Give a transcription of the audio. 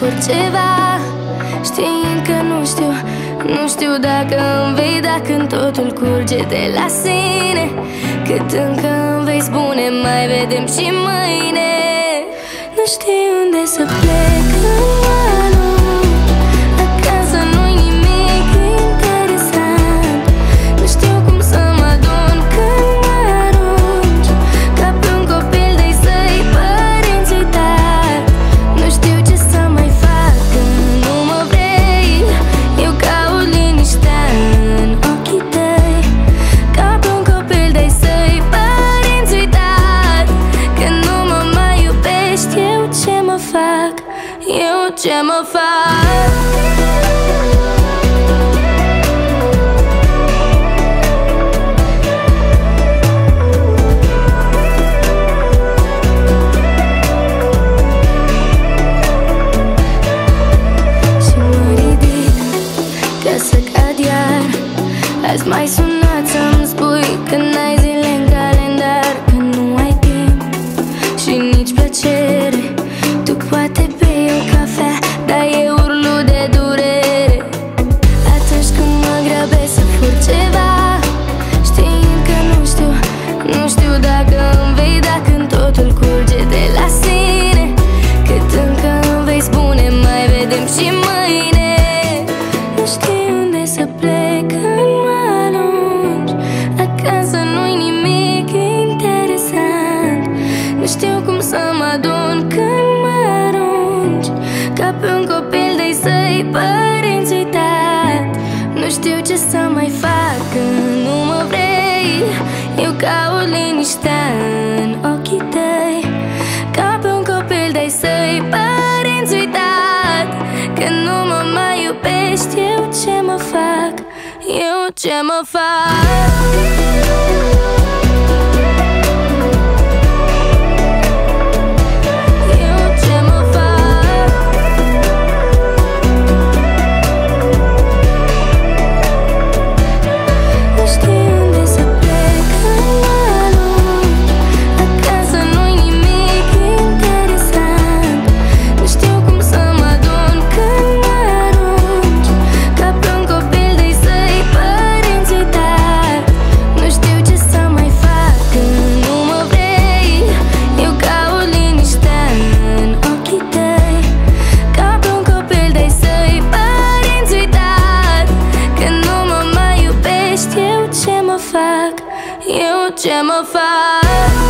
fur ceva, știind că nu știu dacă îmi vei da când totul curge de la sine. Cât încă îmi vei spune mai vedem și mâine. Nu știu unde să plec în malul, acasă nu-i nimic interesant. Nu știu cum să mă adun când mă arunci ca pe un copil de-ai săi părinți uitat. Nu știu ce să mai fac când nu mă vrei. Eu caut liniștea în ochii tăi, ca pe un copil de-ai săi părinți uitat. Când nu mă mai iubești, eu ce mă fac? Eu ce mă fac? Și mă ridic ca să cad iar. Azi m-ai sunat să-mi spui că n-ai zile în calendar, că nu ai timp și nici plăcere. Tu poate bei o cafea, dar eu urlu de durere atunci când mă grăbesc să fur ceva, știind că nu știu dacă îmi vei da când totul curge de la sine. Cât încă îmi vei spune mai vedem și mâine. Nu știu unde să plec când mă alungi, acasă nu-i nimic interesant. Nu știu cum să mă adun când mă arunci ca pe un copil de-ai săi părinți uitat. Nu știu ce să mai fac când nu mă vrei. Eu caut liniștea în ochii tăi, ca pe un copil de-ai săi părinți uitat. Când nu mă mai iubești, eu ce mă fac? Eu ce mă fac? Eu ce mă fac?